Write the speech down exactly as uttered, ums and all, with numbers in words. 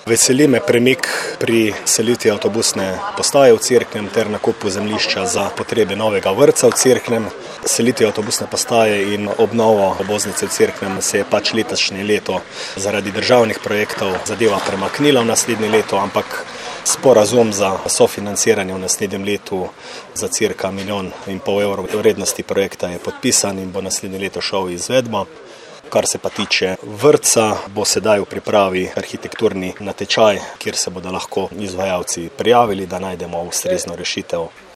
Veseli me premik pri selitvi avtobusne postaje v Cerknem ter nakupu zemljišča za potrebe novega vrtca v Cerknem. Selitvi avtobusne postaje in obnovo obvoznice v Cerknem se je pač letošnje leto zaradi državnih projektov zadeva premaknila v naslednje leto, ampak sporazum za sofinanciranje v naslednjem letu za cirka milijon in pol evrov vrednosti projekta je podpisan in bo naslednje leto šel v izvedbo. Kar se pa tiče vrtca, bo sedaj v pripravi arhitekturni natečaj, kjer se bodo lahko izvajalci prijavili, da najdemo ustrezno rešitev.